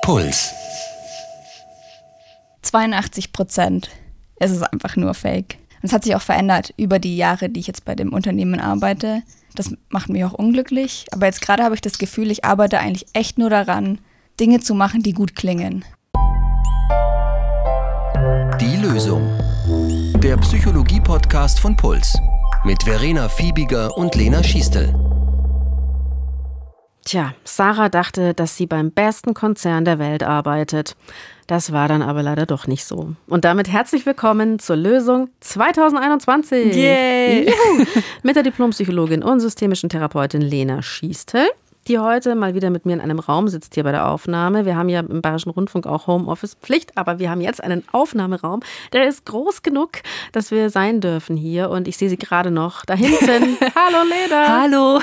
Puls. 82%. Es ist einfach nur Fake. Und es hat sich auch verändert über die Jahre, die ich jetzt bei dem Unternehmen arbeite. Das macht mich auch unglücklich. Aber jetzt gerade habe ich das Gefühl, ich arbeite eigentlich echt nur daran, Dinge zu machen, die gut klingen. Die Lösung. Der Psychologie-Podcast von Puls. Mit Verena Fiebiger und Lena Schiestel. Tja, Sarah dachte, dass sie beim besten Konzern der Welt arbeitet. Das war dann aber leider doch nicht so. Und damit herzlich willkommen zur Lösung 2021. Yay! Juhu. Mit der Diplompsychologin und systemischen Therapeutin Lena Schiestel, die heute mal wieder mit mir in einem Raum sitzt hier bei der Aufnahme. Wir haben ja im Bayerischen Rundfunk auch Homeoffice-Pflicht, aber wir haben jetzt einen Aufnahmeraum, der ist groß genug, dass wir sein dürfen hier. Und ich sehe sie gerade noch da hinten. Hallo Lena! Hallo!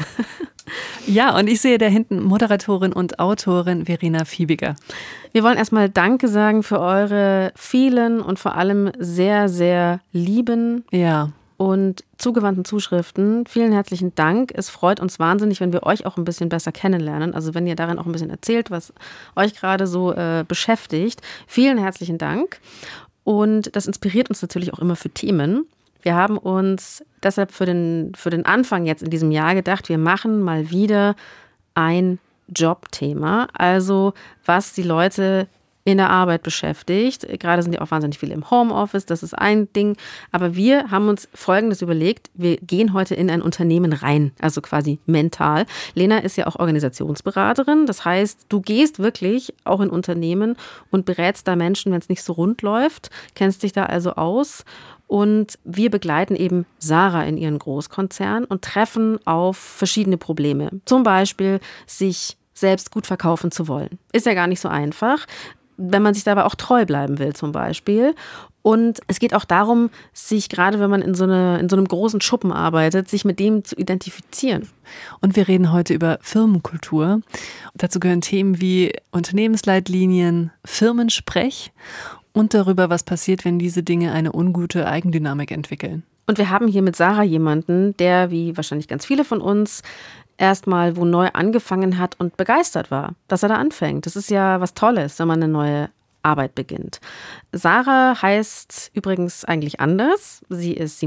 Ja, und ich sehe da hinten Moderatorin und Autorin Verena Fiebiger. Wir wollen erstmal Danke sagen für eure vielen und vor allem sehr, sehr lieben und zugewandten Zuschriften. Vielen herzlichen Dank. Es freut uns wahnsinnig, wenn wir euch auch ein bisschen besser kennenlernen. Also wenn ihr darin auch ein bisschen erzählt, was euch gerade so beschäftigt. Vielen herzlichen Dank. Und das inspiriert uns natürlich auch immer für Themen. Wir haben uns deshalb für den Anfang jetzt in diesem Jahr gedacht, wir machen mal wieder ein Jobthema, also was die Leute in der Arbeit beschäftigt. Gerade sind ja auch wahnsinnig viele im Homeoffice, das ist ein Ding. Aber wir haben uns Folgendes überlegt, wir gehen heute in ein Unternehmen rein, also quasi mental. Lena ist ja auch Organisationsberaterin, das heißt, du gehst wirklich auch in Unternehmen und berätst da Menschen, wenn es nicht so rund läuft, kennst dich da also aus. Und wir begleiten eben Sarah in ihren Großkonzern und treffen auf verschiedene Probleme. Zum Beispiel, sich selbst gut verkaufen zu wollen. Ist ja gar nicht so einfach, wenn man sich dabei auch treu bleiben will zum Beispiel. Und es geht auch darum, sich gerade, wenn man in so einem großen Schuppen arbeitet, sich mit dem zu identifizieren. Und wir reden heute über Firmenkultur. Dazu gehören Themen wie Unternehmensleitlinien, Firmensprech und darüber, was passiert, wenn diese Dinge eine ungute Eigendynamik entwickeln. Und wir haben hier mit Sarah jemanden, der, wie wahrscheinlich ganz viele von uns, erstmal wo neu angefangen hat und begeistert war, dass er da anfängt. Das ist ja was Tolles, wenn man eine neue Arbeit beginnt. Sarah heißt übrigens eigentlich anders. Sie ist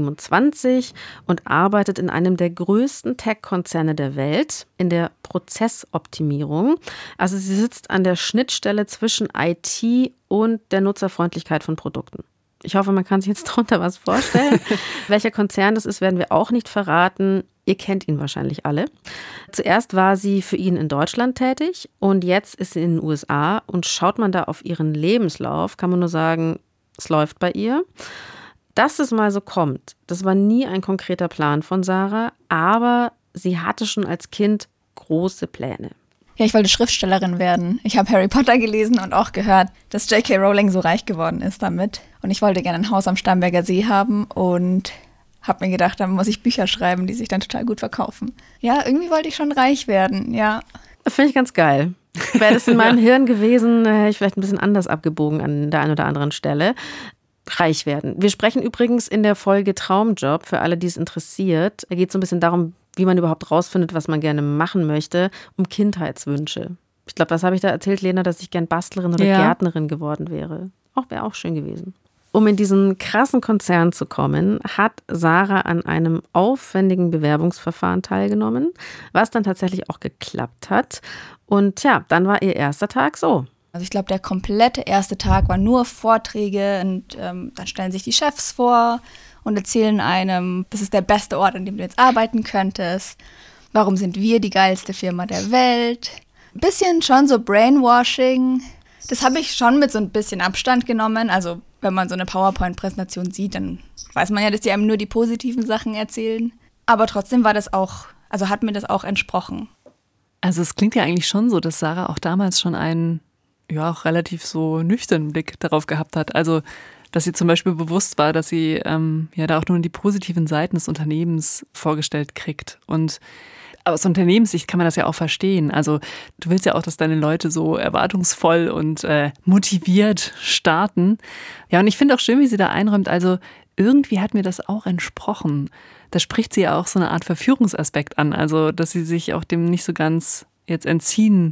27 und arbeitet in einem der größten Tech-Konzerne der Welt in der Prozessoptimierung. Also sie sitzt an der Schnittstelle zwischen IT und der Nutzerfreundlichkeit von Produkten. Ich hoffe, man kann sich jetzt darunter was vorstellen. Welcher Konzern das ist, werden wir auch nicht verraten. Ihr kennt ihn wahrscheinlich alle. Zuerst war sie für ihn in Deutschland tätig und jetzt ist sie in den USA. Und schaut man da auf ihren Lebenslauf, kann man nur sagen, es läuft bei ihr. Dass es mal so kommt, das war nie ein konkreter Plan von Sarah, aber sie hatte schon als Kind große Pläne. Ja, ich wollte Schriftstellerin werden. Ich habe Harry Potter gelesen und auch gehört, dass J.K. Rowling so reich geworden ist damit. Und ich wollte gerne ein Haus am Starnberger See haben und habe mir gedacht, dann muss ich Bücher schreiben, die sich dann total gut verkaufen. Ja, irgendwie wollte ich schon reich werden, ja. Finde ich ganz geil. Wäre das in meinem Hirn gewesen, hätte ich vielleicht ein bisschen anders abgebogen an der einen oder anderen Stelle. Reich werden. Wir sprechen übrigens in der Folge Traumjob, für alle, die es interessiert. Da geht es so ein bisschen darum, wie man überhaupt rausfindet, was man gerne machen möchte, um Kindheitswünsche. Ich glaube, was habe ich da erzählt, Lena, dass ich gern Bastlerin oder Gärtnerin geworden wäre. Wäre auch schön gewesen. Um in diesen krassen Konzern zu kommen, hat Sarah an einem aufwendigen Bewerbungsverfahren teilgenommen, was dann tatsächlich auch geklappt hat. Und ja, dann war ihr erster Tag so. Also ich glaube, der komplette erste Tag war nur Vorträge und dann stellen sich die Chefs vor und erzählen einem, das ist der beste Ort, an dem du jetzt arbeiten könntest. Warum sind wir die geilste Firma der Welt? Ein bisschen schon so Brainwashing. Das habe ich schon mit so ein bisschen Abstand genommen. Also wenn man so eine PowerPoint-Präsentation sieht, dann weiß man ja, dass die einem nur die positiven Sachen erzählen. Aber trotzdem war das auch, also hat mir das auch entsprochen. Also es klingt ja eigentlich schon so, dass Sarah auch damals schon einen auch relativ so nüchternen Blick darauf gehabt hat. Also dass sie zum Beispiel bewusst war, dass sie da auch nur die positiven Seiten des Unternehmens vorgestellt kriegt. Und aus Unternehmenssicht kann man das ja auch verstehen. Also du willst ja auch, dass deine Leute so erwartungsvoll und motiviert starten. Ja, und ich finde auch schön, wie sie da einräumt. Also irgendwie hat mir das auch entsprochen. Da spricht sie ja auch so eine Art Verführungsaspekt an. Also dass sie sich auch dem nicht so ganz jetzt entziehen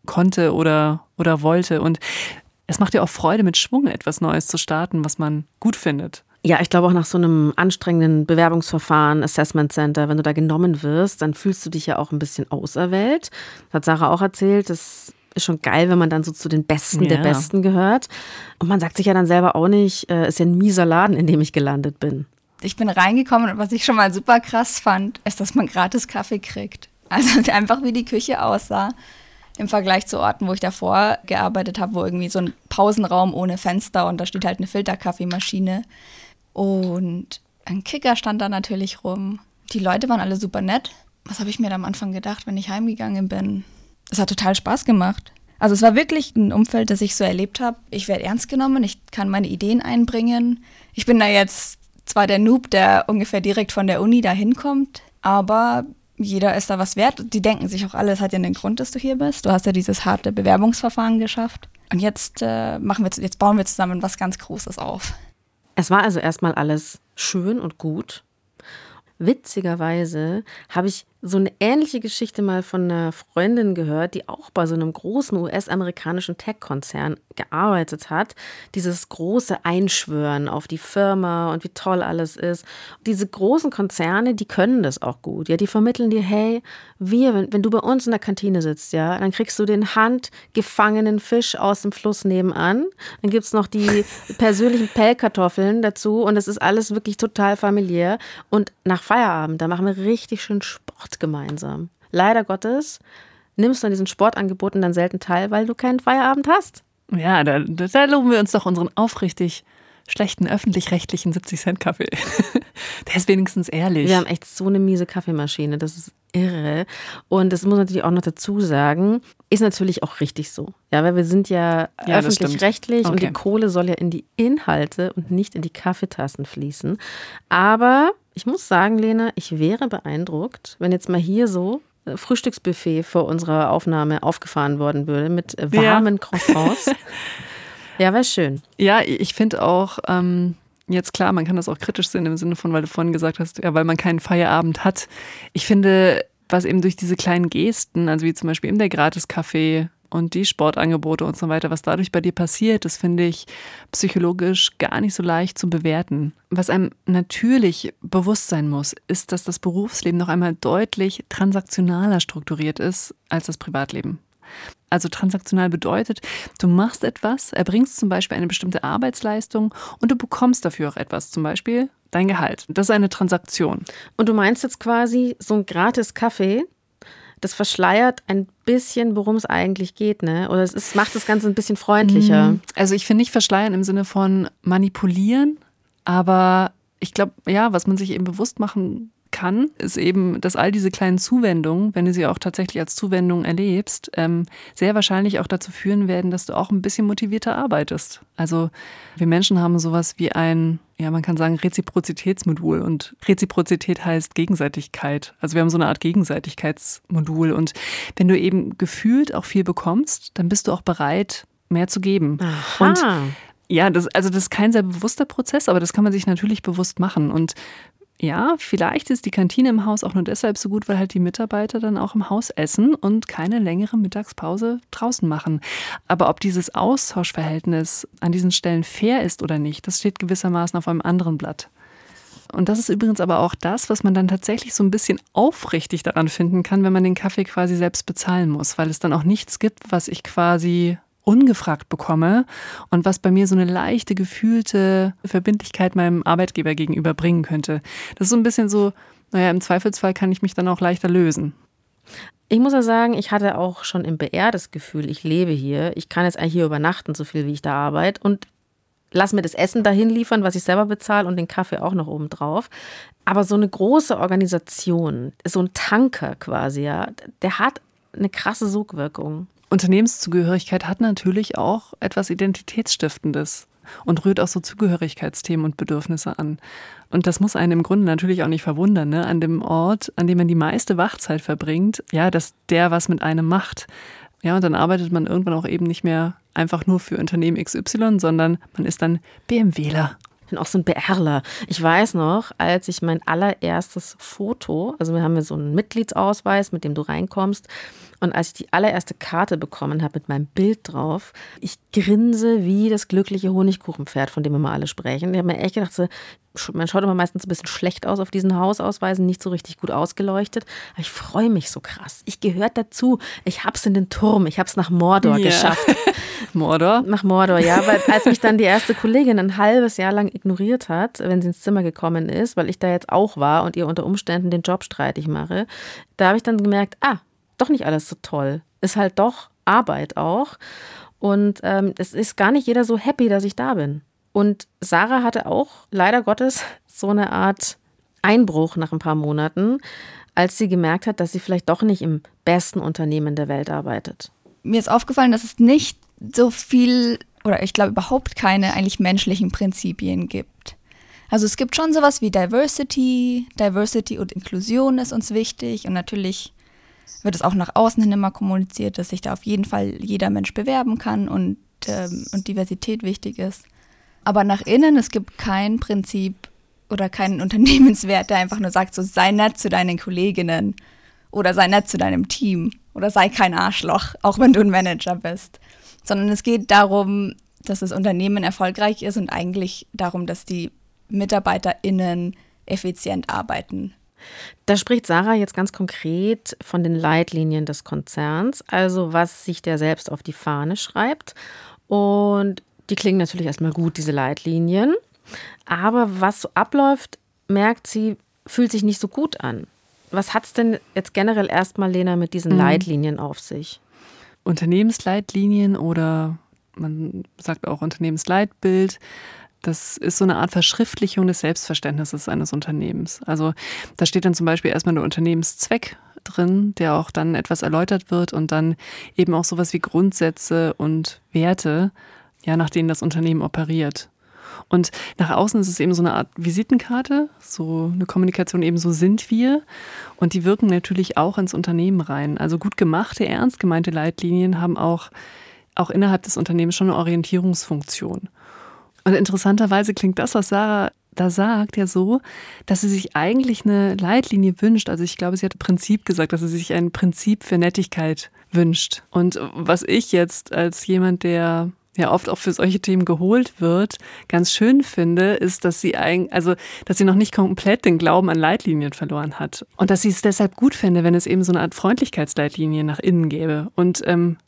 konnte oder wollte. Und es macht ja auch Freude, mit Schwung etwas Neues zu starten, was man gut findet. Ja, ich glaube auch nach so einem anstrengenden Bewerbungsverfahren, Assessment Center, wenn du da genommen wirst, dann fühlst du dich ja auch ein bisschen auserwählt. Das hat Sarah auch erzählt, das ist schon geil, wenn man dann so zu den Besten der Besten gehört. Und man sagt sich ja dann selber auch nicht, ist ja ein mieser Laden, in dem ich gelandet bin. Ich bin reingekommen und was ich schon mal super krass fand, ist, dass man gratis Kaffee kriegt. Also einfach wie die Küche aussah. Im Vergleich zu Orten, wo ich davor gearbeitet habe, wo irgendwie so ein Pausenraum ohne Fenster und da steht halt eine Filterkaffeemaschine. Und ein Kicker stand da natürlich rum. Die Leute waren alle super nett. Was habe ich mir da am Anfang gedacht, wenn ich heimgegangen bin? Es hat total Spaß gemacht. Also es war wirklich ein Umfeld, das ich so erlebt habe. Ich werde ernst genommen, ich kann meine Ideen einbringen. Ich bin da jetzt zwar der Noob, der ungefähr direkt von der Uni da hinkommt, aber jeder ist da was wert. Die denken sich auch alle, es hat ja einen Grund, dass du hier bist. Du hast ja dieses harte Bewerbungsverfahren geschafft. Und jetzt bauen wir zusammen was ganz Großes auf. Es war also erstmal alles schön und gut. Witzigerweise habe ich so eine ähnliche Geschichte mal von einer Freundin gehört, die auch bei so einem großen US-amerikanischen Tech-Konzern gearbeitet hat. Dieses große Einschwören auf die Firma und wie toll alles ist. Diese großen Konzerne, die können das auch gut. Ja, die vermitteln dir, hey, wenn du bei uns in der Kantine sitzt, ja, dann kriegst du den handgefangenen Fisch aus dem Fluss nebenan. Dann gibt es noch die persönlichen Pellkartoffeln dazu und es ist alles wirklich total familiär. Und nach Feierabend, da machen wir richtig schön Sport gemeinsam. Leider Gottes nimmst du an diesen Sportangeboten dann selten teil, weil du keinen Feierabend hast. Ja, da loben wir uns doch unseren aufrichtig schlechten öffentlich-rechtlichen 70-Cent-Kaffee. Der ist wenigstens ehrlich. Wir haben echt so eine miese Kaffeemaschine, das ist irre. Und das muss natürlich auch noch dazu sagen, ist natürlich auch richtig so. Ja, weil wir sind ja öffentlich-rechtlich und die Kohle soll ja in die Inhalte und nicht in die Kaffeetassen fließen. Aber ich muss sagen, Lena, ich wäre beeindruckt, wenn jetzt mal hier so Frühstücksbuffet vor unserer Aufnahme aufgefahren worden würde mit warmen Croissants. Ja, wäre schön. Ja, ich finde auch, jetzt klar, man kann das auch kritisch sehen im Sinne von, weil du vorhin gesagt hast, ja, weil man keinen Feierabend hat. Ich finde, was eben durch diese kleinen Gesten, also wie zum Beispiel eben der Gratis-Kaffee und die Sportangebote und so weiter, was dadurch bei dir passiert, das finde ich psychologisch gar nicht so leicht zu bewerten. Was einem natürlich bewusst sein muss, ist, dass das Berufsleben noch einmal deutlich transaktionaler strukturiert ist als das Privatleben. Also transaktional bedeutet, du machst etwas, erbringst zum Beispiel eine bestimmte Arbeitsleistung und du bekommst dafür auch etwas, zum Beispiel dein Gehalt. Das ist eine Transaktion. Und du meinst jetzt quasi so ein gratis Kaffee, das verschleiert ein bisschen, worum es eigentlich geht, ne? Oder es macht das Ganze ein bisschen freundlicher. Also ich finde nicht verschleiern im Sinne von manipulieren, aber ich glaube, ja, was man sich eben bewusst machen kann, ist eben, dass all diese kleinen Zuwendungen, wenn du sie auch tatsächlich als Zuwendung erlebst, sehr wahrscheinlich auch dazu führen werden, dass du auch ein bisschen motivierter arbeitest. Also wir Menschen haben sowas wie ein, ja, man kann sagen, Reziprozitätsmodul und Reziprozität heißt Gegenseitigkeit. Also wir haben so eine Art Gegenseitigkeitsmodul und wenn du eben gefühlt auch viel bekommst, dann bist du auch bereit, mehr zu geben. Aha. Und ja, das ist kein sehr bewusster Prozess, aber das kann man sich natürlich bewusst machen und ja, vielleicht ist die Kantine im Haus auch nur deshalb so gut, weil halt die Mitarbeiter dann auch im Haus essen und keine längere Mittagspause draußen machen. Aber ob dieses Austauschverhältnis an diesen Stellen fair ist oder nicht, das steht gewissermaßen auf einem anderen Blatt. Und das ist übrigens aber auch das, was man dann tatsächlich so ein bisschen aufrichtig daran finden kann, wenn man den Kaffee quasi selbst bezahlen muss, weil es dann auch nichts gibt, was ich quasi ungefragt bekomme und was bei mir so eine leichte, gefühlte Verbindlichkeit meinem Arbeitgeber gegenüber bringen könnte. Das ist so ein bisschen so, naja, im Zweifelsfall kann ich mich dann auch leichter lösen. Ich muss ja sagen, ich hatte auch schon im BR das Gefühl, ich lebe hier, ich kann jetzt eigentlich hier übernachten, so viel wie ich da arbeite und lass mir das Essen dahin liefern, was ich selber bezahle und den Kaffee auch noch oben drauf. Aber so eine große Organisation, so ein Tanker quasi, ja, der hat eine krasse Sogwirkung. Unternehmenszugehörigkeit hat natürlich auch etwas Identitätsstiftendes und rührt auch so Zugehörigkeitsthemen und Bedürfnisse an. Und das muss einen im Grunde natürlich auch nicht verwundern, ne? An dem Ort, an dem man die meiste Wachzeit verbringt, ja, dass der was mit einem macht. Ja, und dann arbeitet man irgendwann auch eben nicht mehr einfach nur für Unternehmen XY, sondern man ist dann BMWler Ich bin auch so ein BRler. Ich weiß noch, als ich mein allererstes Foto, also wir haben ja so einen Mitgliedsausweis, mit dem du reinkommst, und als ich die allererste Karte bekommen habe mit meinem Bild drauf, ich grinse wie das glückliche Honigkuchenpferd, von dem immer alle sprechen. Ich habe mir echt gedacht, so, man schaut immer meistens ein bisschen schlecht aus auf diesen Hausausweisen, nicht so richtig gut ausgeleuchtet. Aber ich freue mich so krass. Ich gehöre dazu. Ich hab's in den Turm. Ich hab's nach Mordor geschafft. Mordor? Nach Mordor, ja. Weil als mich dann die erste Kollegin ein halbes Jahr lang ignoriert hat, wenn sie ins Zimmer gekommen ist, weil ich da jetzt auch war und ihr unter Umständen den Job streitig mache, da habe ich dann gemerkt, doch nicht alles so toll. Ist halt doch Arbeit auch. Und es ist gar nicht jeder so happy, dass ich da bin. Und Sarah hatte auch leider Gottes so eine Art Einbruch nach ein paar Monaten, als sie gemerkt hat, dass sie vielleicht doch nicht im besten Unternehmen der Welt arbeitet. Mir ist aufgefallen, dass es nicht so viel oder ich glaube überhaupt keine eigentlich menschlichen Prinzipien gibt. Also es gibt schon sowas wie Diversity und Inklusion ist uns wichtig und natürlich wird es auch nach außen hin immer kommuniziert, dass sich da auf jeden Fall jeder Mensch bewerben kann und Diversität wichtig ist. Aber nach innen, es gibt kein Prinzip oder keinen Unternehmenswert, der einfach nur sagt, so sei nett zu deinen Kolleginnen oder sei nett zu deinem Team oder sei kein Arschloch, auch wenn du ein Manager bist. Sondern es geht darum, dass das Unternehmen erfolgreich ist und eigentlich darum, dass die MitarbeiterInnen effizient arbeiten. Da spricht Sarah jetzt ganz konkret von den Leitlinien des Konzerns, also was sich der selbst auf die Fahne schreibt. Und die klingen natürlich erstmal gut, diese Leitlinien. Aber was so abläuft, merkt sie, fühlt sich nicht so gut an. Was hat es denn jetzt generell erstmal, Lena, mit diesen Leitlinien auf sich? Unternehmensleitlinien oder man sagt auch Unternehmensleitbild. Das ist so eine Art Verschriftlichung des Selbstverständnisses eines Unternehmens. Also da steht dann zum Beispiel erstmal der Unternehmenszweck drin, der auch dann etwas erläutert wird und dann eben auch sowas wie Grundsätze und Werte, ja, nach denen das Unternehmen operiert. Und nach außen ist es eben so eine Art Visitenkarte, so eine Kommunikation, eben so sind wir. Und die wirken natürlich auch ins Unternehmen rein. Also gut gemachte, ernst gemeinte Leitlinien haben auch innerhalb des Unternehmens schon eine Orientierungsfunktion. Und interessanterweise klingt das, was Sarah da sagt, ja so, dass sie sich eigentlich eine Leitlinie wünscht. Also ich glaube, sie hat Prinzip gesagt, dass sie sich ein Prinzip für Nettigkeit wünscht. Und was ich jetzt als jemand, der ja oft auch für solche Themen geholt wird, ganz schön finde, ist, dass sie dass sie noch nicht komplett den Glauben an Leitlinien verloren hat. Und dass sie es deshalb gut fände, wenn es eben so eine Art Freundlichkeitsleitlinie nach innen gäbe. Und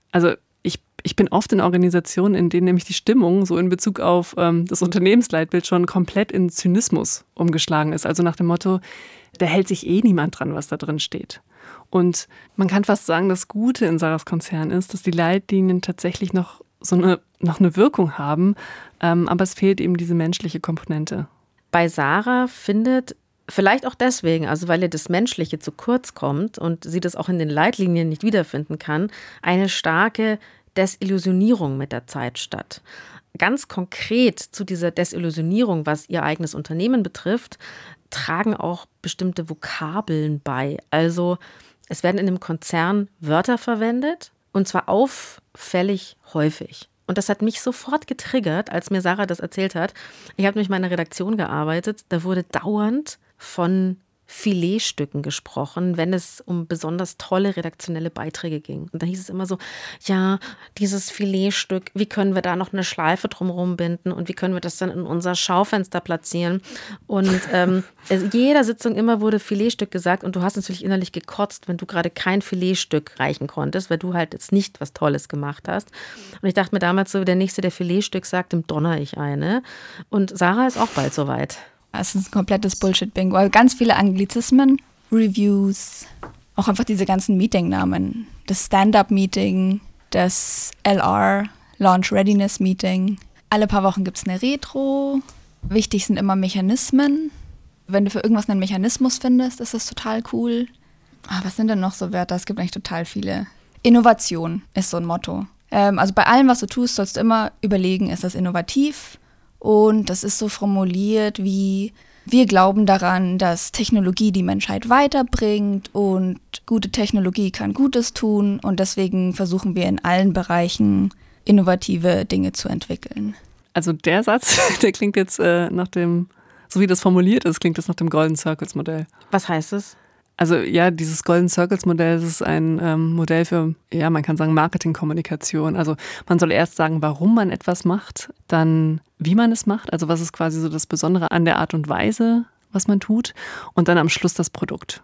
ich bin oft in Organisationen, in denen nämlich die Stimmung so in Bezug auf das Unternehmensleitbild schon komplett in Zynismus umgeschlagen ist. Also nach dem Motto, da hält sich eh niemand dran, was da drin steht. Und man kann fast sagen, das Gute in Sarahs Konzern ist, dass die Leitlinien tatsächlich noch eine Wirkung haben, aber es fehlt eben diese menschliche Komponente. Bei Sarah findet, vielleicht auch deswegen, also weil ihr das Menschliche zu kurz kommt und sie das auch in den Leitlinien nicht wiederfinden kann, eine starke Desillusionierung mit der Zeit statt. Ganz konkret zu dieser Desillusionierung, was ihr eigenes Unternehmen betrifft, tragen auch bestimmte Vokabeln bei. Also es werden in dem Konzern Wörter verwendet und zwar auffällig häufig. Und das hat mich sofort getriggert, als mir Sarah das erzählt hat. Ich habe nämlich in meiner Redaktion gearbeitet, da wurde dauernd von Filetstücken gesprochen, wenn es um besonders tolle redaktionelle Beiträge ging. Und da hieß es immer so, ja, dieses Filetstück, wie können wir da noch eine Schleife drumherum binden und wie können wir das dann in unser Schaufenster platzieren? Und jeder Sitzung immer wurde Filetstück gesagt und du hast natürlich innerlich gekotzt, wenn du gerade kein Filetstück reichen konntest, weil du halt jetzt nicht was Tolles gemacht hast. Und ich dachte mir damals so, der Nächste, der Filetstück sagt, dem donner ich eine. Und Sarah ist auch bald soweit. Es ist ein komplettes Bullshit-Bingo. Also ganz viele Anglizismen, Reviews, auch einfach diese ganzen Meeting-Namen. Das Stand-Up-Meeting, das LR, Launch Readiness Meeting. Alle paar Wochen gibt es eine Retro. Wichtig sind immer Mechanismen. Wenn du für irgendwas einen Mechanismus findest, ist das total cool. Was sind denn noch so Wörter? Es gibt eigentlich total viele. Innovation ist so ein Motto. Also bei allem, was du tust, sollst du immer überlegen, ist das innovativ? Und das ist so formuliert wie, wir glauben daran, dass Technologie die Menschheit weiterbringt und gute Technologie kann Gutes tun und deswegen versuchen wir in allen Bereichen innovative Dinge zu entwickeln. Also der Satz, der klingt jetzt nach dem, so wie das formuliert ist, klingt das nach dem Golden Circles Modell. Was heißt es? Also ja, dieses Golden Circles Modell, das ist ein Modell für, ja, man kann sagen Marketingkommunikation. Also man soll erst sagen, warum man etwas macht, dann wie man es macht, also was ist quasi so das Besondere an der Art und Weise, was man tut, und dann am Schluss das Produkt.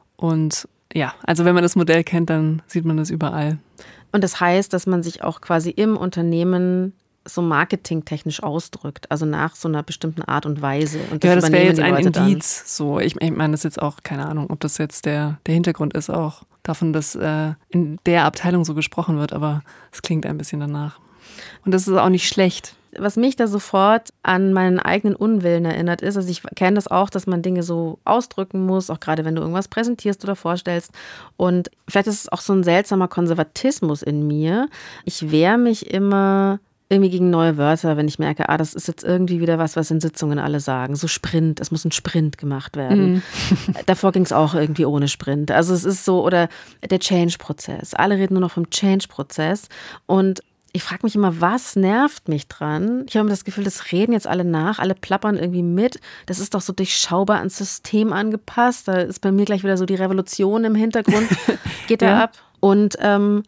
Und ja, also wenn man das Modell kennt, dann sieht man das überall. Und das heißt, dass man sich auch quasi im Unternehmen so marketingtechnisch ausdrückt, also nach so einer bestimmten Art und Weise. Und das wäre jetzt ein Indiz. So, ich meine, das ist jetzt auch, keine Ahnung, ob das jetzt der Hintergrund ist, auch davon, dass in der Abteilung so gesprochen wird, aber es klingt ein bisschen danach. Und das ist auch nicht schlecht. Was mich da sofort an meinen eigenen Unwillen erinnert ist, also ich kenne das auch, dass man Dinge so ausdrücken muss, auch gerade wenn du irgendwas präsentierst oder vorstellst. Und vielleicht ist es auch so ein seltsamer Konservatismus in mir. Ich wehre mich immer irgendwie gegen neue Wörter, wenn ich merke, das ist jetzt irgendwie wieder was in Sitzungen alle sagen. So Sprint, es muss ein Sprint gemacht werden. Davor ging es auch irgendwie ohne Sprint. Also es ist so, oder der Change-Prozess. Alle reden nur noch vom Change-Prozess. Und ich frage mich immer, was nervt mich dran? Ich habe immer das Gefühl, das reden jetzt alle nach, alle plappern irgendwie mit. Das ist doch so durchschaubar ans System angepasst. Da ist bei mir gleich wieder so die Revolution im Hintergrund, geht da ab. Und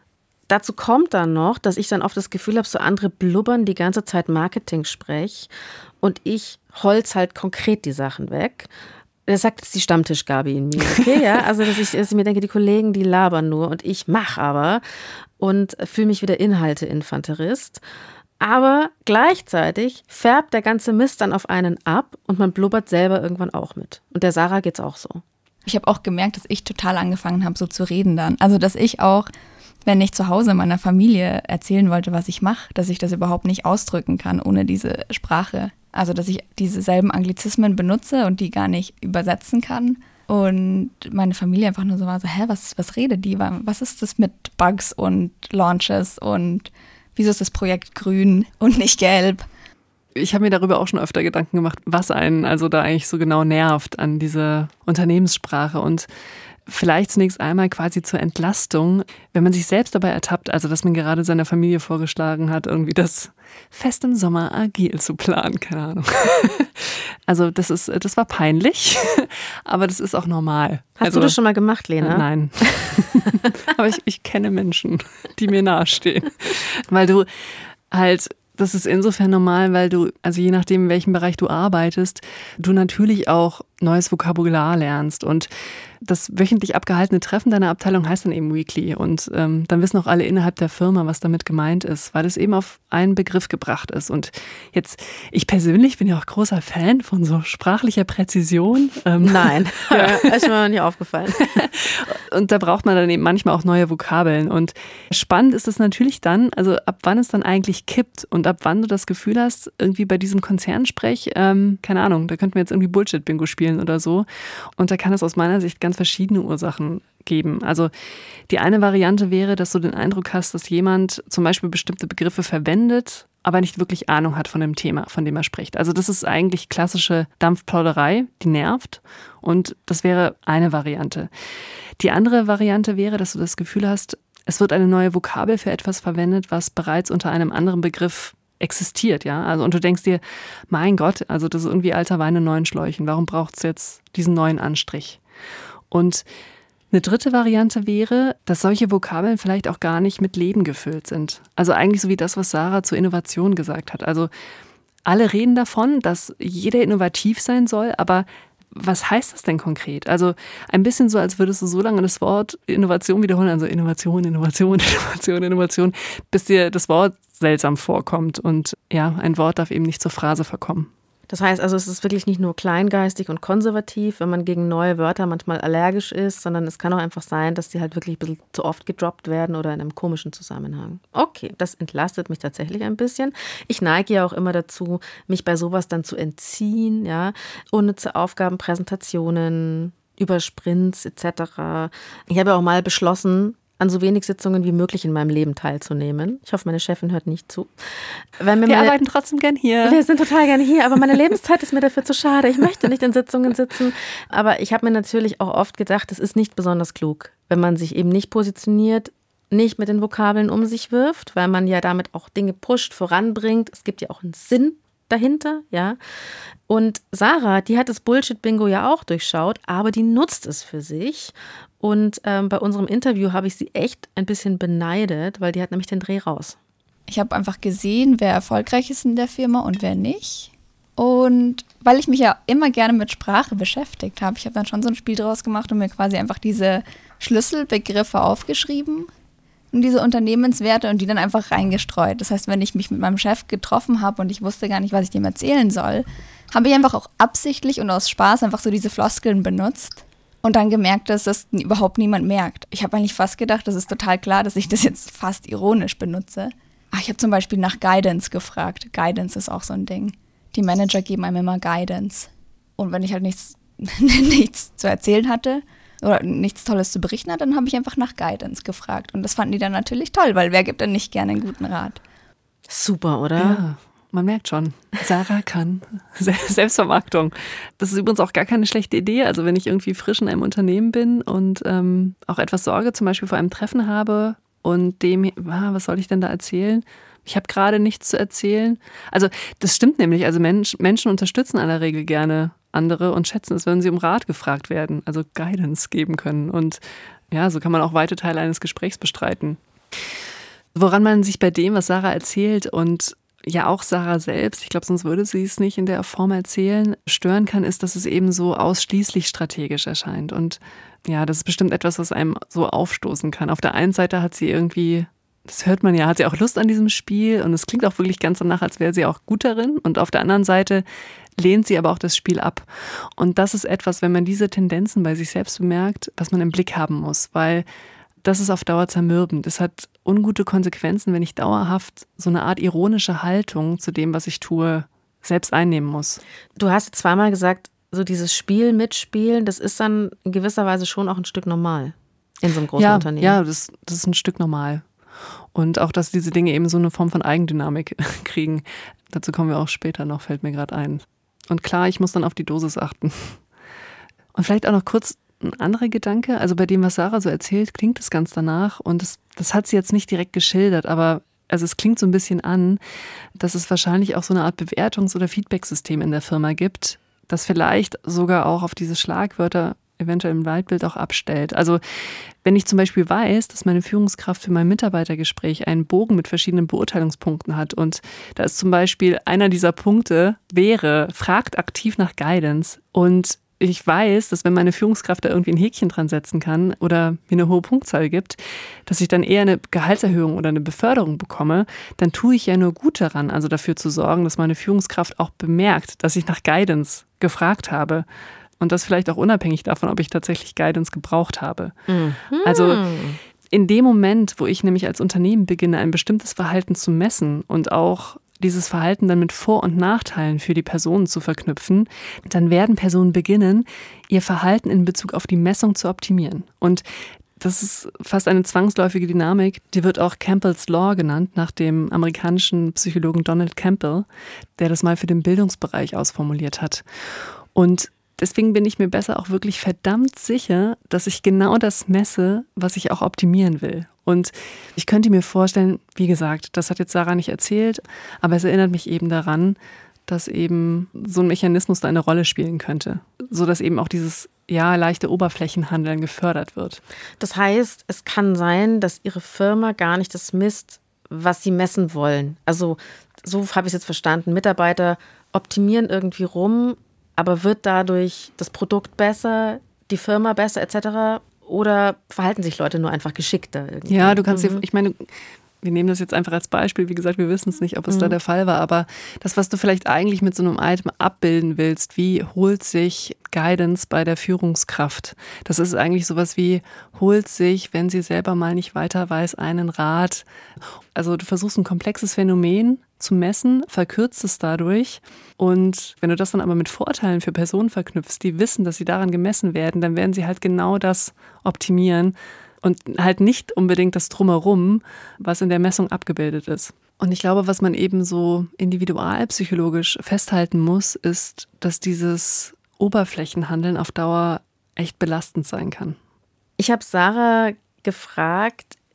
dazu kommt dann noch, dass ich dann oft das Gefühl habe, so andere blubbern die ganze Zeit Marketing-Sprech und ich holz halt konkret die Sachen weg. Das sagt jetzt die Stammtisch-Gabi in mir, okay, ja? Also, dass ich mir denke, die Kollegen, die labern nur und ich mache aber und fühle mich wieder Inhalte-Infanterist. Aber gleichzeitig färbt der ganze Mist dann auf einen ab und man blubbert selber irgendwann auch mit. Und der Sarah geht's auch so. Ich habe auch gemerkt, dass ich total angefangen habe, so zu reden dann. Also, dass ich auch, wenn ich zu Hause meiner Familie erzählen wollte, was ich mache, dass ich das überhaupt nicht ausdrücken kann ohne diese Sprache. Also, dass ich dieselben Anglizismen benutze und die gar nicht übersetzen kann. Und meine Familie einfach nur so war so, was redet die? Was ist das mit Bugs und Launches und wieso ist das Projekt grün und nicht gelb? Ich habe mir darüber auch schon öfter Gedanken gemacht, was einen also da eigentlich so genau nervt an dieser Unternehmenssprache. Und vielleicht zunächst einmal quasi zur Entlastung, wenn man sich selbst dabei ertappt, also dass man gerade seiner Familie vorgeschlagen hat, irgendwie das Fest im Sommer agil zu planen, keine Ahnung. Also das war peinlich, aber das ist auch normal. Hast du das schon mal gemacht, Lena? Nein. Aber ich kenne Menschen, die mir nahestehen. Weil du halt, das ist insofern normal, weil du, also je nachdem, in welchem Bereich du arbeitest, du natürlich auch neues Vokabular lernst. Und das wöchentlich abgehaltene Treffen deiner Abteilung heißt dann eben Weekly. Und dann wissen auch alle innerhalb der Firma, was damit gemeint ist, weil es eben auf einen Begriff gebracht ist. Und jetzt, ich persönlich bin ja auch großer Fan von so sprachlicher Präzision. Nein, ist mir noch nie aufgefallen. Und da braucht man dann eben manchmal auch neue Vokabeln. Und spannend ist es natürlich dann, also ab wann es dann eigentlich kippt und ab wann du das Gefühl hast, irgendwie bei diesem Konzernsprech, keine Ahnung, da könnten wir jetzt irgendwie Bullshit-Bingo spielen oder so. Und da kann es aus meiner Sicht ganz verschiedene Ursachen geben. Also die eine Variante wäre, dass du den Eindruck hast, dass jemand zum Beispiel bestimmte Begriffe verwendet, aber nicht wirklich Ahnung hat von dem Thema, von dem er spricht. Also das ist eigentlich klassische Dampfplauderei, die nervt. Und das wäre eine Variante. Die andere Variante wäre, dass du das Gefühl hast, es wird eine neue Vokabel für etwas verwendet, was bereits unter einem anderen Begriff existiert, ja. Also und du denkst dir, mein Gott, also das ist irgendwie alter Wein in neuen Schläuchen. Warum braucht es jetzt diesen neuen Anstrich? Und eine dritte Variante wäre, dass solche Vokabeln vielleicht auch gar nicht mit Leben gefüllt sind. Also eigentlich so wie das, was Sarah zur Innovation gesagt hat. Also alle reden davon, dass jeder innovativ sein soll, aber was heißt das denn konkret? Also ein bisschen so, als würdest du so lange das Wort Innovation wiederholen, also Innovation, Innovation, Innovation, Innovation, bis dir das Wort seltsam vorkommt. Und ja, ein Wort darf eben nicht zur Phrase verkommen. Das heißt also, es ist wirklich nicht nur kleingeistig und konservativ, wenn man gegen neue Wörter manchmal allergisch ist, sondern es kann auch einfach sein, dass die halt wirklich ein bisschen zu oft gedroppt werden oder in einem komischen Zusammenhang. Okay, das entlastet mich tatsächlich ein bisschen. Ich neige ja auch immer dazu, mich bei sowas dann zu entziehen, ja, unnütze Aufgaben, Präsentationen, über Sprints etc. Ich habe ja auch mal beschlossen, an so wenig Sitzungen wie möglich in meinem Leben teilzunehmen. Ich hoffe, meine Chefin hört nicht zu. Wir arbeiten trotzdem gern hier. Wir sind total gern hier, aber meine Lebenszeit ist mir dafür zu schade. Ich möchte nicht in Sitzungen sitzen. Aber ich habe mir natürlich auch oft gedacht, es ist nicht besonders klug, wenn man sich eben nicht positioniert nicht mit den Vokabeln um sich wirft, weil man ja damit auch Dinge pusht, voranbringt. Es gibt ja auch einen Sinn dahinter, ja. Und Sarah, die hat das Bullshit-Bingo ja auch durchschaut, aber die nutzt es für sich. Und bei unserem Interview habe ich sie echt ein bisschen beneidet, weil die hat nämlich den Dreh raus. Ich habe einfach gesehen, wer erfolgreich ist in der Firma und wer nicht. Und weil ich mich ja immer gerne mit Sprache beschäftigt habe, ich habe dann schon so ein Spiel draus gemacht und mir quasi einfach diese Schlüsselbegriffe aufgeschrieben und diese Unternehmenswerte und die dann einfach reingestreut. Das heißt, wenn ich mich mit meinem Chef getroffen habe und ich wusste gar nicht, was ich dem erzählen soll, habe ich einfach auch absichtlich und aus Spaß einfach so diese Floskeln benutzt und dann gemerkt, dass das überhaupt niemand merkt. Ich habe eigentlich fast gedacht, das ist total klar, dass ich das jetzt fast ironisch benutze. Ich habe zum Beispiel nach Guidance gefragt. Guidance ist auch so ein Ding. Die Manager geben einem immer Guidance. Und wenn ich halt nichts zu erzählen hatte oder nichts Tolles zu berichten hatte, dann habe ich einfach nach Guidance gefragt. Und das fanden die dann natürlich toll, weil wer gibt denn nicht gerne einen guten Rat? Super, oder? Ja, man merkt schon, Sarah kann Selbstvermarktung. Das ist übrigens auch gar keine schlechte Idee. Also wenn ich irgendwie frisch in einem Unternehmen bin und auch etwas Sorge zum Beispiel vor einem Treffen habe und was soll ich denn da erzählen? Ich habe gerade nichts zu erzählen. Also das stimmt nämlich. Also Menschen unterstützen in der Regel gerne andere und schätzen es, wenn sie um Rat gefragt werden, also Guidance geben können. Und ja, so kann man auch weite Teile eines Gesprächs bestreiten. Woran man sich bei dem, was Sarah erzählt und ja auch Sarah selbst, ich glaube, sonst würde sie es nicht in der Form erzählen, stören kann, ist, dass es eben so ausschließlich strategisch erscheint. Und ja, das ist bestimmt etwas, was einem so aufstoßen kann. Auf der einen Seite hat sie irgendwie, das hört man ja, hat sie auch Lust an diesem Spiel und es klingt auch wirklich ganz danach, als wäre sie auch gut darin. Und auf der anderen Seite lehnt sie aber auch das Spiel ab. Und das ist etwas, wenn man diese Tendenzen bei sich selbst bemerkt, was man im Blick haben muss, weil das ist auf Dauer zermürbend. Es hat ungute Konsequenzen, wenn ich dauerhaft so eine Art ironische Haltung zu dem, was ich tue, selbst einnehmen muss. Du hast zweimal gesagt, so dieses Spiel mitspielen, das ist dann in gewisser Weise schon auch ein Stück normal in so einem großen Unternehmen. Ja, das ist ein Stück normal. Und auch, dass diese Dinge eben so eine Form von Eigendynamik kriegen. Dazu kommen wir auch später noch, fällt mir gerade ein. Und klar, ich muss dann auf die Dosis achten. Und vielleicht auch noch kurz ein anderer Gedanke. Also bei dem, was Sarah so erzählt, klingt es ganz danach. Und das hat sie jetzt nicht direkt geschildert, aber also es klingt so ein bisschen an, dass es wahrscheinlich auch so eine Art Bewertungs- oder Feedbacksystem in der Firma gibt, das vielleicht sogar auch auf diese Schlagwörter eventuell im Leitbild auch abstellt. Also wenn ich zum Beispiel weiß, dass meine Führungskraft für mein Mitarbeitergespräch einen Bogen mit verschiedenen Beurteilungspunkten hat und da ist zum Beispiel einer dieser Punkte wäre, fragt aktiv nach Guidance und ich weiß, dass wenn meine Führungskraft da irgendwie ein Häkchen dran setzen kann oder mir eine hohe Punktzahl gibt, dass ich dann eher eine Gehaltserhöhung oder eine Beförderung bekomme, dann tue ich ja nur gut daran, also dafür zu sorgen, dass meine Führungskraft auch bemerkt, dass ich nach Guidance gefragt habe. Und das vielleicht auch unabhängig davon, ob ich tatsächlich Guidance gebraucht habe. Mhm. Also in dem Moment, wo ich nämlich als Unternehmen beginne, ein bestimmtes Verhalten zu messen und auch dieses Verhalten dann mit Vor- und Nachteilen für die Personen zu verknüpfen, dann werden Personen beginnen, ihr Verhalten in Bezug auf die Messung zu optimieren. Und das ist fast eine zwangsläufige Dynamik, die wird auch Campbell's Law genannt, nach dem amerikanischen Psychologen Donald Campbell, der das mal für den Bildungsbereich ausformuliert hat. Und deswegen bin ich mir besser auch wirklich verdammt sicher, dass ich genau das messe, was ich auch optimieren will. Und ich könnte mir vorstellen, wie gesagt, das hat jetzt Sarah nicht erzählt, aber es erinnert mich eben daran, dass eben so ein Mechanismus da eine Rolle spielen könnte, sodass eben auch dieses leichte Oberflächenhandeln gefördert wird. Das heißt, es kann sein, dass Ihre Firma gar nicht das misst, was Sie messen wollen. Also so habe ich es jetzt verstanden, Mitarbeiter optimieren irgendwie rum, aber wird dadurch das Produkt besser, die Firma besser etc.? Oder verhalten sich Leute nur einfach geschickter irgendwie? Ja, du kannst dir, ich meine, wir nehmen das jetzt einfach als Beispiel. Wie gesagt, wir wissen es nicht, ob es da der Fall war. Aber das, was du vielleicht eigentlich mit so einem Item abbilden willst, wie holt sich Guidance bei der Führungskraft? Das ist eigentlich sowas wie, holt sich, wenn sie selber mal nicht weiter weiß, einen Rat. Also du versuchst ein komplexes Phänomen zu messen, verkürzt es dadurch. Und wenn du das dann aber mit Vorteilen für Personen verknüpfst, die wissen, dass sie daran gemessen werden, dann werden sie halt genau das optimieren und halt nicht unbedingt das Drumherum, was in der Messung abgebildet ist. Und ich glaube, was man eben so individualpsychologisch festhalten muss, ist, dass dieses Oberflächenhandeln auf Dauer echt belastend sein kann. Ich habe Sarah gefragt,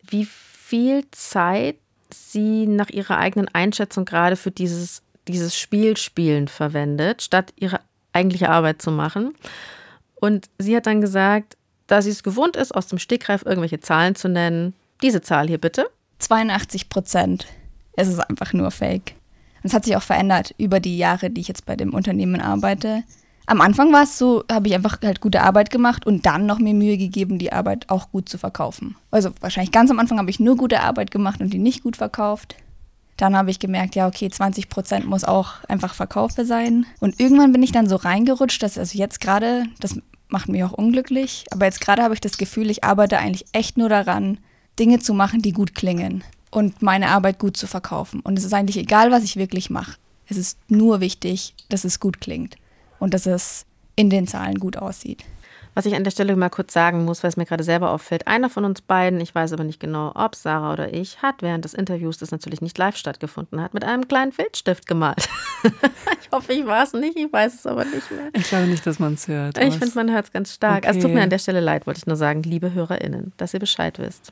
wie viel Zeit sie nach ihrer eigenen Einschätzung gerade für dieses Spielen verwendet, statt ihre eigentliche Arbeit zu machen. Und sie hat dann gesagt, da sie es gewohnt ist, aus dem Stegreif irgendwelche Zahlen zu nennen, diese Zahl hier bitte. 82%. Es ist einfach nur Fake. Und es hat sich auch verändert über die Jahre, die ich jetzt bei dem Unternehmen arbeite. Am Anfang war es so, habe ich einfach halt gute Arbeit gemacht und dann noch mir Mühe gegeben, die Arbeit auch gut zu verkaufen. Also wahrscheinlich ganz am Anfang habe ich nur gute Arbeit gemacht und die nicht gut verkauft. Dann habe ich gemerkt, ja okay, 20% muss auch einfach verkaufbar sein. Und irgendwann bin ich dann so reingerutscht, dass also jetzt gerade, das macht mich auch unglücklich, aber jetzt gerade habe ich das Gefühl, ich arbeite eigentlich echt nur daran, Dinge zu machen, die gut klingen und meine Arbeit gut zu verkaufen. Und es ist eigentlich egal, was ich wirklich mache. Es ist nur wichtig, dass es gut klingt und dass es in den Zahlen gut aussieht. Was ich an der Stelle mal kurz sagen muss, weil es mir gerade selber auffällt, einer von uns beiden, ich weiß aber nicht genau, ob Sarah oder ich, hat während des Interviews, das natürlich nicht live stattgefunden hat, mit einem kleinen Filzstift gemalt. Ich hoffe, ich war es nicht, ich weiß es aber nicht mehr. Ich glaube nicht, dass man es hört. Ich finde, man hört es ganz stark. Okay. Also es tut mir an der Stelle leid, wollte ich nur sagen, liebe HörerInnen, dass ihr Bescheid wisst.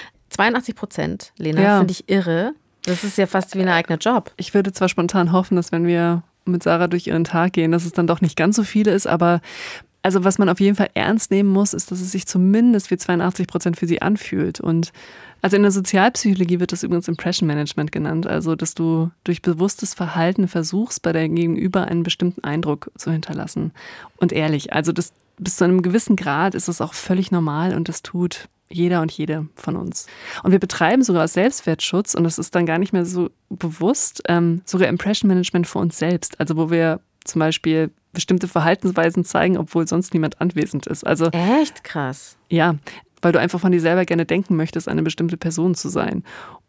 82%, Lena, finde ich irre. Das ist ja fast wie ein eigener Job. Ich würde zwar spontan hoffen, dass wenn wir mit Sarah durch ihren Tag gehen, dass es dann doch nicht ganz so viele ist, aber also was man auf jeden Fall ernst nehmen muss, ist, dass es sich zumindest wie 82% für sie anfühlt. Und also in der Sozialpsychologie wird das übrigens Impression Management genannt, also dass du durch bewusstes Verhalten versuchst, bei deinem Gegenüber einen bestimmten Eindruck zu hinterlassen. Und ehrlich, also das, bis zu einem gewissen Grad ist das auch völlig normal und das tut jeder und jede von uns. Und wir betreiben sogar als Selbstwertschutz, und das ist dann gar nicht mehr so bewusst, sogar Impression Management für uns selbst, also wo wir zum Beispiel bestimmte Verhaltensweisen zeigen, obwohl sonst niemand anwesend ist. Also echt krass. Ja, weil du einfach von dir selber gerne denken möchtest, eine bestimmte Person zu sein.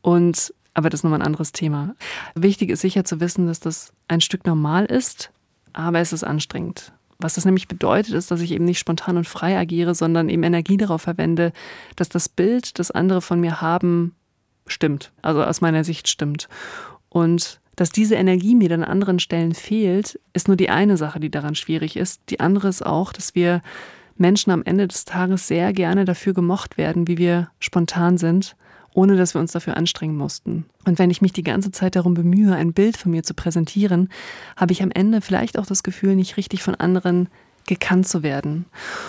Aber das ist nochmal ein anderes Thema. Wichtig ist sicher zu wissen, dass das ein Stück normal ist, aber es ist anstrengend. Was das nämlich bedeutet, ist, dass ich eben nicht spontan und frei agiere, sondern eben Energie darauf verwende, dass das Bild, das andere von mir haben, stimmt. Also aus meiner Sicht stimmt. Und dass diese Energie mir dann an anderen Stellen fehlt, ist nur die eine Sache, die daran schwierig ist. Die andere ist auch, dass wir Menschen am Ende des Tages sehr gerne dafür gemocht werden, wie wir spontan sind, ohne dass wir uns dafür anstrengen mussten. Und wenn ich mich die ganze Zeit darum bemühe, ein Bild von mir zu präsentieren, habe ich am Ende vielleicht auch das Gefühl, nicht richtig von anderen gekannt zu werden.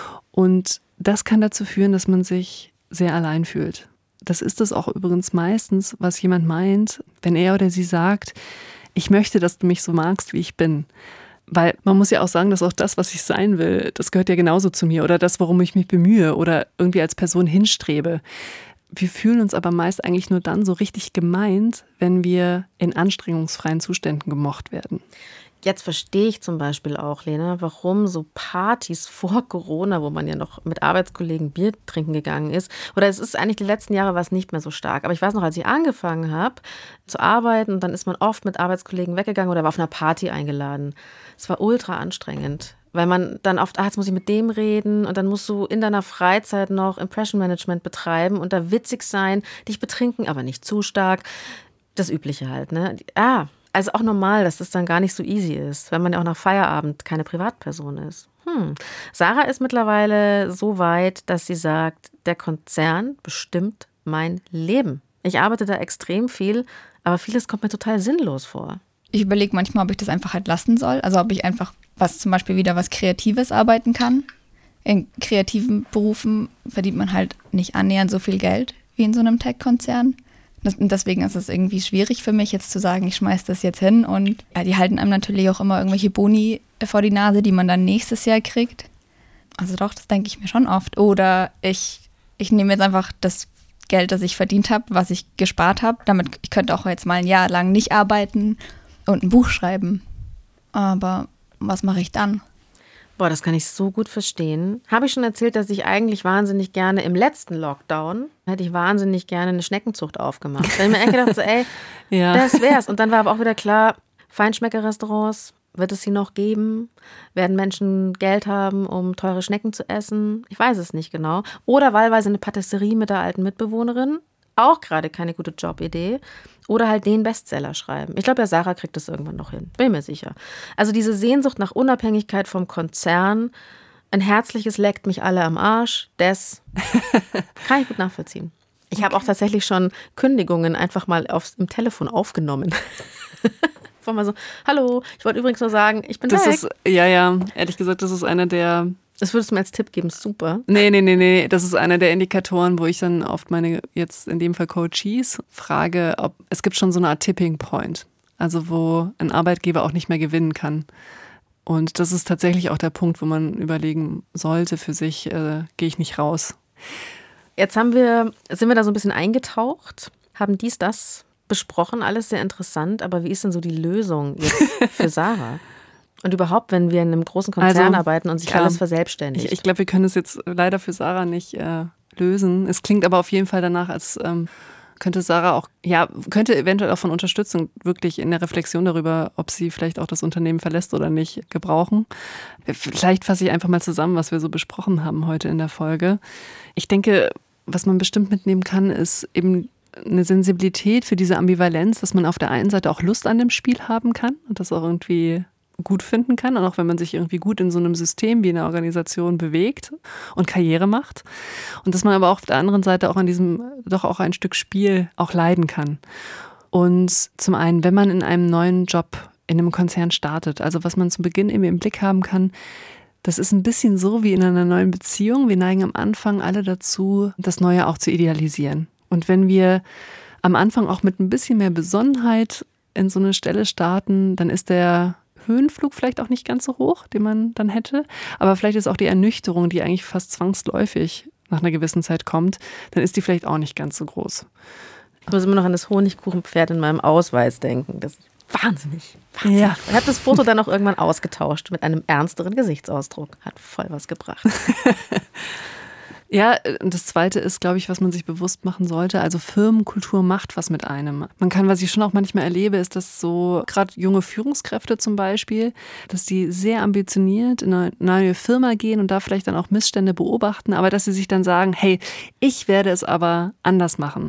Und das kann dazu führen, dass man sich sehr allein fühlt. Das ist es auch übrigens meistens, was jemand meint, wenn er oder sie sagt, ich möchte, dass du mich so magst, wie ich bin. Weil man muss ja auch sagen, dass auch das, was ich sein will, das gehört ja genauso zu mir oder das, worum ich mich bemühe oder irgendwie als Person hinstrebe. Wir fühlen uns aber meist eigentlich nur dann so richtig gemeint, wenn wir in anstrengungsfreien Zuständen gemocht werden. Jetzt verstehe ich zum Beispiel auch, Lena, warum so Partys vor Corona, wo man ja noch mit Arbeitskollegen Bier trinken gegangen ist, oder es ist eigentlich die letzten Jahre war es nicht mehr so stark, aber ich weiß noch, als ich angefangen habe zu arbeiten, dann ist man oft mit Arbeitskollegen weggegangen oder war auf einer Party eingeladen. Es war ultra anstrengend, weil man dann oft, jetzt muss ich mit dem reden und dann musst du in deiner Freizeit noch Impression Management betreiben und da witzig sein, dich betrinken, aber nicht zu stark. Das Übliche halt, ne? Also auch normal, dass das dann gar nicht so easy ist, wenn man ja auch nach Feierabend keine Privatperson ist. Sarah ist mittlerweile so weit, dass sie sagt, der Konzern bestimmt mein Leben. Ich arbeite da extrem viel, aber vieles kommt mir total sinnlos vor. Ich überlege manchmal, ob ich das einfach halt lassen soll. Also ob ich einfach zum Beispiel wieder was Kreatives arbeiten kann. In kreativen Berufen verdient man halt nicht annähernd so viel Geld wie in so einem Tech-Konzern. Und deswegen ist es irgendwie schwierig für mich, jetzt zu sagen, ich schmeiß das jetzt hin. Und ja, die halten einem natürlich auch immer irgendwelche Boni vor die Nase, die man dann nächstes Jahr kriegt. Also doch, das denke ich mir schon oft. Oder ich nehme jetzt einfach das Geld, das ich verdient habe, was ich gespart habe. Ich könnte auch jetzt mal ein Jahr lang nicht arbeiten und ein Buch schreiben. Aber was mache ich dann? Boah, das kann ich so gut verstehen. Habe ich schon erzählt, dass ich eigentlich wahnsinnig gerne im letzten Lockdown, hätte ich wahnsinnig gerne eine Schneckenzucht aufgemacht. Da habe ich mir echt gedacht, so, das wär's. Und dann war aber auch wieder klar, Feinschmeckerrestaurants, wird es sie noch geben? Werden Menschen Geld haben, um teure Schnecken zu essen? Ich weiß es nicht genau. Oder wahlweise eine Patisserie mit der alten Mitbewohnerin. Auch gerade keine gute Jobidee. Oder halt den Bestseller schreiben. Ich glaube, ja, Sarah kriegt das irgendwann noch hin. Bin mir sicher. Also diese Sehnsucht nach Unabhängigkeit vom Konzern, ein herzliches leckt mich alle am Arsch, das kann ich gut nachvollziehen. Ich habe auch tatsächlich schon Kündigungen einfach mal im Telefon aufgenommen. Einfach mal so, hallo, ich wollte übrigens nur sagen, ich bin weg. Ehrlich gesagt, das ist einer der... Das würdest du mir als Tipp geben, super. Nee, das ist einer der Indikatoren, wo ich dann oft meine, jetzt in dem Fall Coaches, frage, ob es gibt schon so eine Art Tipping Point, also wo ein Arbeitgeber auch nicht mehr gewinnen kann. Und das ist tatsächlich auch der Punkt, wo man überlegen sollte für sich, gehe ich nicht raus. Jetzt sind wir da so ein bisschen eingetaucht, haben das besprochen, alles sehr interessant, aber wie ist denn so die Lösung jetzt für Sarah? Und überhaupt, wenn wir in einem großen Konzern arbeiten und sich klar, alles verselbstständigt. Ich glaube, wir können es jetzt leider für Sarah nicht lösen. Es klingt aber auf jeden Fall danach, als könnte Sarah auch, könnte eventuell auch von Unterstützung wirklich in der Reflexion darüber, ob sie vielleicht auch das Unternehmen verlässt oder nicht, gebrauchen. Vielleicht fasse ich einfach mal zusammen, was wir so besprochen haben heute in der Folge. Ich denke, was man bestimmt mitnehmen kann, ist eben eine Sensibilität für diese Ambivalenz, dass man auf der einen Seite auch Lust an dem Spiel haben kann und das auch irgendwie gut finden kann, und auch wenn man sich irgendwie gut in so einem System wie in einer Organisation bewegt und Karriere macht, und dass man aber auch auf der anderen Seite auch an diesem doch auch ein Stück Spiel auch leiden kann. Und zum einen, wenn man in einem neuen Job in einem Konzern startet, also was man zu Beginn eben im Blick haben kann, das ist ein bisschen so wie in einer neuen Beziehung. Wir neigen am Anfang alle dazu, das Neue auch zu idealisieren. Und wenn wir am Anfang auch mit ein bisschen mehr Besonnenheit in so eine Stelle starten, dann ist der Höhenflug vielleicht auch nicht ganz so hoch, den man dann hätte. Aber vielleicht ist auch die Ernüchterung, die eigentlich fast zwangsläufig nach einer gewissen Zeit kommt, dann ist die vielleicht auch nicht ganz so groß. Ich muss immer noch an das Honigkuchenpferd in meinem Ausweis denken. Das ist wahnsinnig. Ja. Ich habe das Foto dann auch irgendwann ausgetauscht mit einem ernsteren Gesichtsausdruck. Hat voll was gebracht. Ja, und das Zweite ist, glaube ich, was man sich bewusst machen sollte. Also Firmenkultur macht was mit einem. Man kann, was ich schon auch manchmal erlebe, ist, dass so gerade junge Führungskräfte zum Beispiel, dass die sehr ambitioniert in eine neue Firma gehen und da vielleicht dann auch Missstände beobachten, aber dass sie sich dann sagen, hey, ich werde es aber anders machen.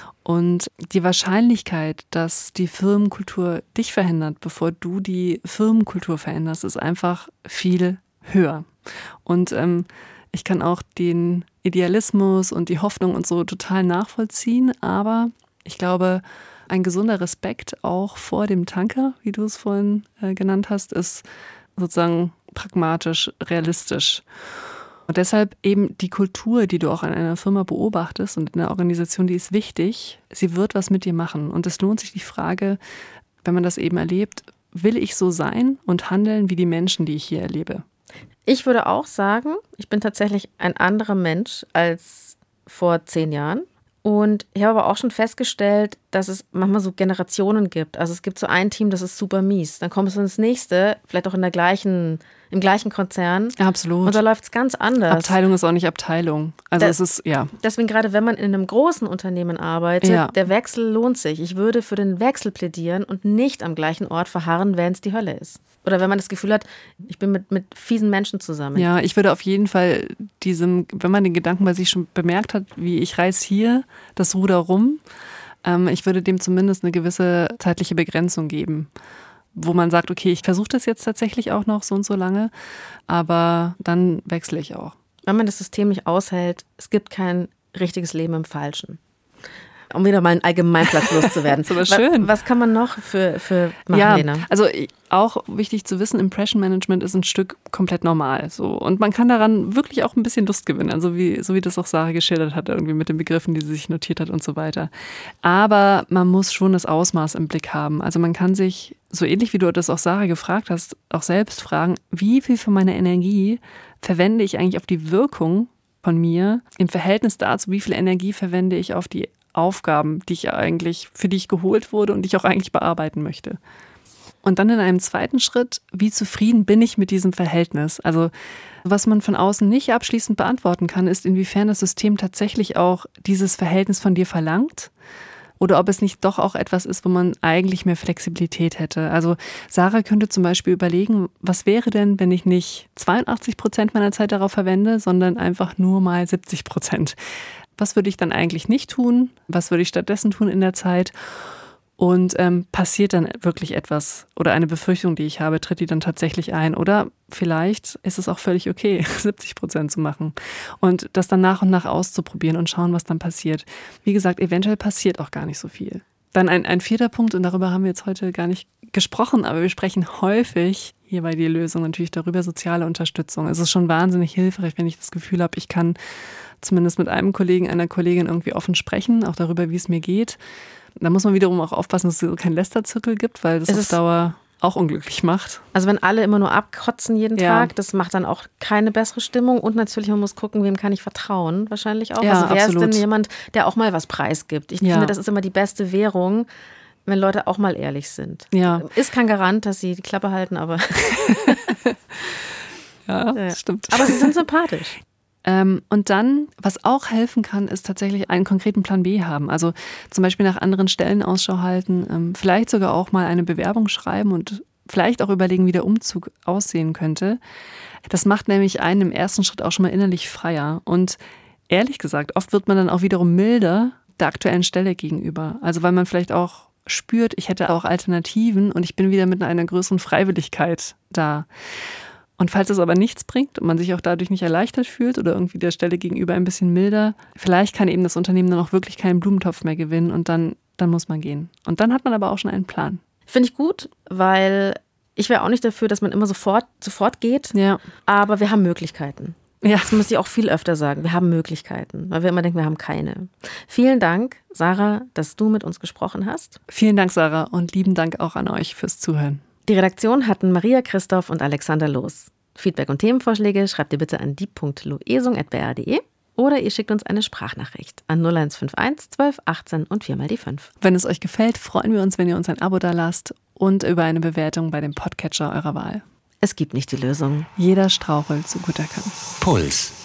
Und die Wahrscheinlichkeit, dass die Firmenkultur dich verändert, bevor du die Firmenkultur veränderst, ist einfach viel höher. Und ich kann auch den Idealismus und die Hoffnung und so total nachvollziehen, aber ich glaube, ein gesunder Respekt auch vor dem Tanker, wie du es vorhin genannt hast, ist sozusagen pragmatisch, realistisch. Und deshalb eben die Kultur, die du auch in einer Firma beobachtest und in einer Organisation, die ist wichtig. Sie wird was mit dir machen. Und es lohnt sich die Frage, wenn man das eben erlebt, will ich so sein und handeln wie die Menschen, die ich hier erlebe? Ich würde auch sagen, ich bin tatsächlich ein anderer Mensch als vor 10 Jahren. Und ich habe aber auch schon festgestellt, dass es manchmal so Generationen gibt. Also es gibt so ein Team, das ist super mies. Dann kommt es ins nächste, vielleicht auch im gleichen Konzern. Absolut. Und da läuft es ganz anders. Abteilung ist auch nicht Abteilung. Also es ist, ja. Deswegen gerade, wenn man in einem großen Unternehmen arbeitet, der Wechsel lohnt sich. Ich würde für den Wechsel plädieren und nicht am gleichen Ort verharren, wenn es die Hölle ist. Oder wenn man das Gefühl hat, ich bin mit fiesen Menschen zusammen. Ja, ich würde auf jeden Fall wenn man den Gedanken bei sich schon bemerkt hat, wie ich reiß hier das Ruder rum, ich würde dem zumindest eine gewisse zeitliche Begrenzung geben, wo man sagt, okay, ich versuche das jetzt tatsächlich auch noch so und so lange, aber dann wechsle ich auch. Wenn man das System nicht aushält, es gibt kein richtiges Leben im Falschen. Um wieder mal einen Allgemeinplatz loszuwerden. Das ist aber schön. Was kann man noch für machen, Lena? Also auch wichtig zu wissen, Impression Management ist ein Stück komplett normal. So. Und man kann daran wirklich auch ein bisschen Lust gewinnen. Also so wie das auch Sarah geschildert hat, irgendwie mit den Begriffen, die sie sich notiert hat und so weiter. Aber man muss schon das Ausmaß im Blick haben. Also man kann sich, so ähnlich wie du das auch Sarah gefragt hast, auch selbst fragen, wie viel von meiner Energie verwende ich eigentlich auf die Wirkung von mir im Verhältnis dazu, wie viel Energie verwende ich auf die Aufgaben, für die ich geholt wurde und die ich auch eigentlich bearbeiten möchte. Und dann in einem zweiten Schritt, wie zufrieden bin ich mit diesem Verhältnis? Also was man von außen nicht abschließend beantworten kann, ist, inwiefern das System tatsächlich auch dieses Verhältnis von dir verlangt oder ob es nicht doch auch etwas ist, wo man eigentlich mehr Flexibilität hätte. Also Sarah könnte zum Beispiel überlegen, was wäre denn, wenn ich nicht 82% meiner Zeit darauf verwende, sondern einfach nur mal 70%. Was würde ich dann eigentlich nicht tun? Was würde ich stattdessen tun in der Zeit? Und passiert dann wirklich etwas oder eine Befürchtung, die ich habe, tritt die dann tatsächlich ein? Oder vielleicht ist es auch völlig okay, 70% zu machen und das dann nach und nach auszuprobieren und schauen, was dann passiert. Wie gesagt, eventuell passiert auch gar nicht so viel. Dann ein vierter Punkt, und darüber haben wir jetzt heute gar nicht gesprochen, aber wir sprechen häufig hier bei Die Lösung natürlich darüber, soziale Unterstützung. Es ist schon wahnsinnig hilfreich, wenn ich das Gefühl habe, ich kann zumindest mit einem Kollegen, einer Kollegin irgendwie offen sprechen, auch darüber, wie es mir geht. Da muss man wiederum auch aufpassen, dass es so keinen Lästerzirkel gibt, weil das auf Dauer auch unglücklich macht. Also wenn alle immer nur abkotzen jeden Tag, das macht dann auch keine bessere Stimmung. Und natürlich, man muss gucken, wem kann ich vertrauen, wahrscheinlich auch. Ja, also wer absolut. ist denn jemand, der auch mal was preisgibt? Ich finde, das ist immer die beste Währung, wenn Leute auch mal ehrlich sind. Ja. Ist kein Garant, dass sie die Klappe halten, aber ja, stimmt. Aber sie sind sympathisch. Und dann, was auch helfen kann, ist tatsächlich einen konkreten Plan B haben. Also zum Beispiel nach anderen Stellen Ausschau halten, vielleicht sogar auch mal eine Bewerbung schreiben und vielleicht auch überlegen, wie der Umzug aussehen könnte. Das macht nämlich einen im ersten Schritt auch schon mal innerlich freier. Und ehrlich gesagt, oft wird man dann auch wiederum milder der aktuellen Stelle gegenüber. Also weil man vielleicht auch spürt, ich hätte auch Alternativen und ich bin wieder mit einer größeren Freiwilligkeit da. Und falls es aber nichts bringt und man sich auch dadurch nicht erleichtert fühlt oder irgendwie der Stelle gegenüber ein bisschen milder, vielleicht kann eben das Unternehmen dann auch wirklich keinen Blumentopf mehr gewinnen und dann muss man gehen. Und dann hat man aber auch schon einen Plan. Finde ich gut, weil ich wäre auch nicht dafür, dass man immer sofort geht, aber wir haben Möglichkeiten. Ja. Das muss ich auch viel öfter sagen. Wir haben Möglichkeiten, weil wir immer denken, wir haben keine. Vielen Dank, Sarah, dass du mit uns gesprochen hast. Vielen Dank, Sarah, und lieben Dank auch an euch fürs Zuhören. Die Redaktion hatten Maria Christoph und Alexander Loos. Feedback und Themenvorschläge schreibt ihr bitte an die.loesung@br.de oder ihr schickt uns eine Sprachnachricht an 0151 12 18 und 4 mal die 5. Wenn es euch gefällt, freuen wir uns, wenn ihr uns ein Abo dalasst und über eine Bewertung bei dem Podcatcher eurer Wahl. Es gibt nicht die Lösung. Jeder strauchelt, so gut er kann. Puls.